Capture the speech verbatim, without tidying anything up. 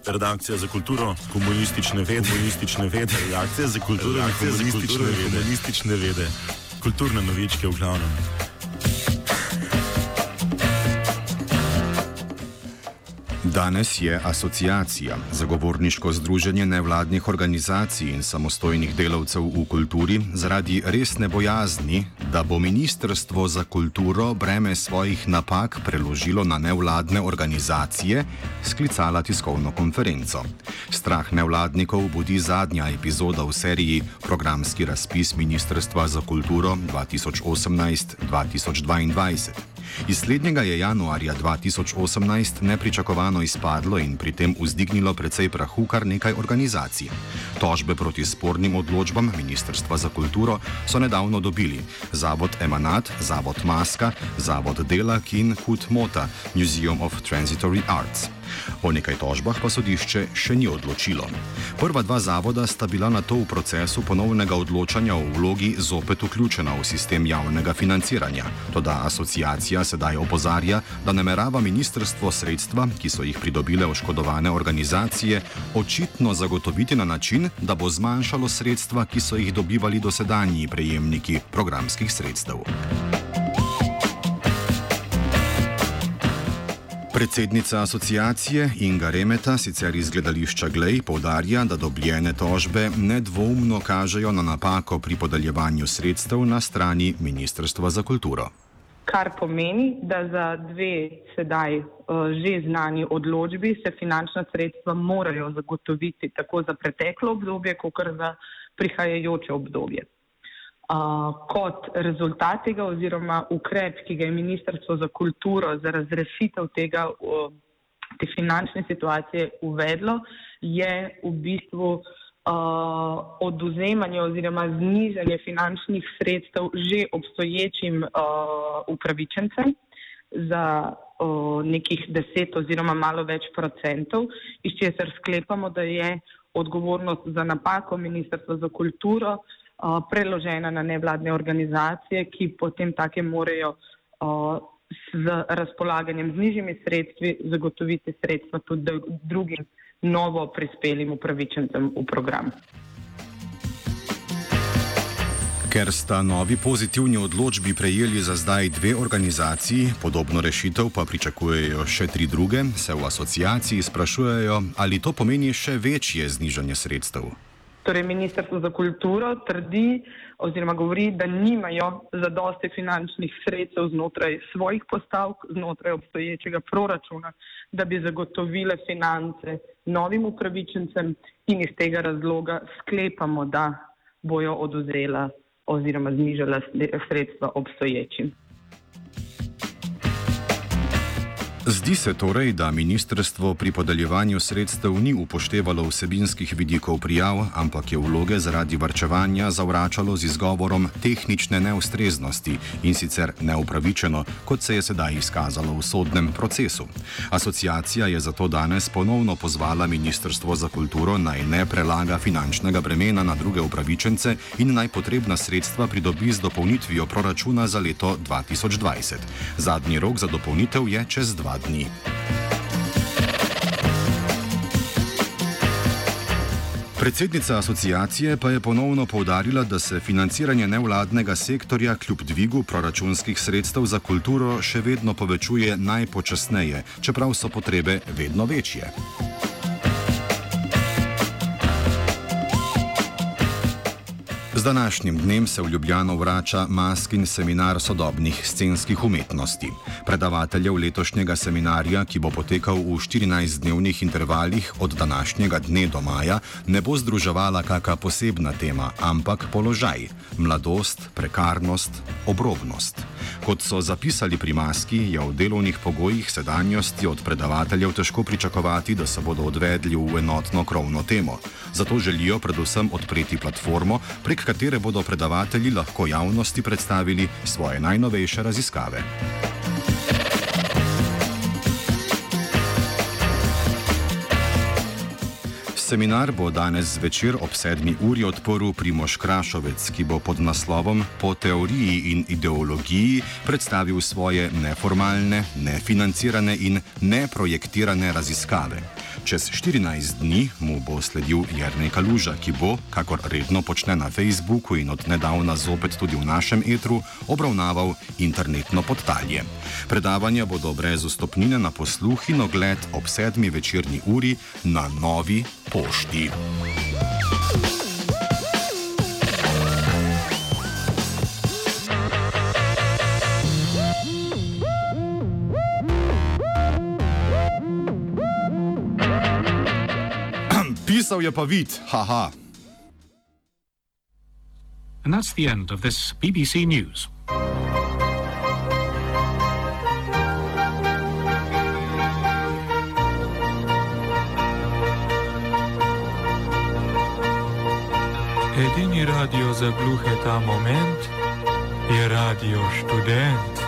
Redakcija za kulturo, komunistične vede, komunistične vede, redakcija za kulturo, redakcija za komunistične vede, komunistične vede, kulturne novičke v glavnem. Danes je Asociacija, zagovorniško združenje nevladnih organizacij in samostojnih delavcev v kulturi, zaradi resne bojazni, da bo Ministrstvo za kulturo breme svojih napak preložilo na nevladne organizacije, sklicala tiskovno konferenco. Strah nevladnikov budi zadnja epizoda v seriji Programski razpis Ministrstva za kulturo dva tisoč osemnajst do dva tisoč dvaindvajset. Iz slednjega je januarja dva tisoč osemnajst nepričakovano izpadlo in pri tem vzdignilo precej prahu kar nekaj organizacij. Tožbe proti spornim odločbam Ministrstva za kulturo so nedavno dobili Zavod Emanat, Zavod Maska, Zavod Delak in Kut Mota, Museum of Transitory Arts. O nekaj tožbah pa sodišče še ni odločilo. Prva dva zavoda sta bila nato v procesu ponovnega odločanja o vlogi zopet vključena v sistem javnega financiranja. Toda asociacija sedaj opozarja, da namerava ministrstvo sredstva, ki so jih pridobile oškodovane organizacije, očitno zagotoviti na način, da bo zmanjšalo sredstva, ki so jih dobivali dosedanji prejemniki programskih sredstev. Predsednica asociacije Inga Remeta, sicer iz gledališča Glej, poudarja, da dobljene tožbe nedvoumno kažejo na napako pri podeljevanju sredstev na strani Ministrstva za kulturo. Kar pomeni, da za dve sedaj uh, že znani odločbi se finančna sredstva morajo zagotoviti tako za preteklo obdobje, kot za prihajajoče obdobje. Uh, kot rezultat tega oziroma ukrep, ki ga je Ministrstvo za kulturo za razrešitev tega, uh, te finančne situacije uvedlo, je v bistvu uh, odvzemanje oziroma znižanje finančnih sredstev že obstoječim uh, upravičencem za uh, nekih deset oziroma malo več procentov, iz česar sklepamo, da je odgovornost za napako Ministrstva za kulturo preložena na nevladne organizacije, ki potem take morajo uh, z razpolaganjem z nižjimi sredstvi zagotoviti sredstva tudi drugim novo prispelim upravičencem v program. Ker sta novi pozitivni odločbi prejeli za zdaj dve organizaciji, podobno rešitev pa pričakujejo še tri druge, se v asociaciji sprašujejo, ali to pomeni še večje znižanje sredstev. Torej, Ministrstvo za kulturo trdi oziroma govori, da nimajo zadosti finančnih sredstev znotraj svojih postavk, znotraj obstoječega proračuna, da bi zagotovile finance novim upravičencem in iz tega razloga sklepamo, da bojo odvzela oziroma znižala sredstva obstoječim. Zdi se torej, da ministrstvo pri podeljevanju sredstev ni upoštevalo vsebinskih vidikov prijav, ampak je vloge zaradi varčevanja zavračalo z izgovorom tehnične neustreznosti in sicer neupravičeno, kot se je sedaj izkazalo v sodnem procesu. Asociacija je zato danes ponovno pozvala Ministrstvo za kulturo naj ne prelaga finančnega bremena na druge upravičence in naj potrebna sredstva pridobi z dopolnitvijo proračuna za leto dva tisoč dvajset. Zadnji rok za dopolnitev je čez dva dni. Predsednica asociacije pa je ponovno poudarila, da se financiranje nevladnega sektorja kljub dvigu proračunskih sredstev za kulturo še vedno povečuje najpočasneje, čeprav so potrebe vedno večje. Z današnjim dnem se v Ljubljano vrača Maskin seminar sodobnih scenskih umetnosti. Predavateljev letošnjega seminarja, ki bo potekal v štirinajstdnevnih intervalih od današnjega dne do maja, ne bo združevala kaka posebna tema, ampak položaj, mladost, prekarnost, obrobnost. Kot so zapisali pri Maski, je v delovnih pogojih sedanjosti od predavateljev težko pričakovati, da se bodo odvedli v enotno krovno temo. Zato želijo predvsem odpreti platformo, prek katere bodo predavatelji lahko javnosti predstavili svoje najnovejše raziskave. Seminar bo danes zvečer ob sedmi uri odprl Primož Krašovec, ki bo pod naslovom Po teoriji in ideologiji predstavil svoje neformalne, nefinancirane in neprojektirane raziskave. Čez štirinajst dni mu bo sledil Jernej Kaluža, ki bo, kakor redno počne na Facebooku in od nedavna zopet tudi v našem etru, obravnaval internetno podtalje. Predavanja bodo brez vstopnine na posluh in ogled ob sedmi večerni uri na Novi pošti. Pisal je pa vid, haha. And that's the end of this B B C News. Edini radio za gluhe ta moment je Radio Študent.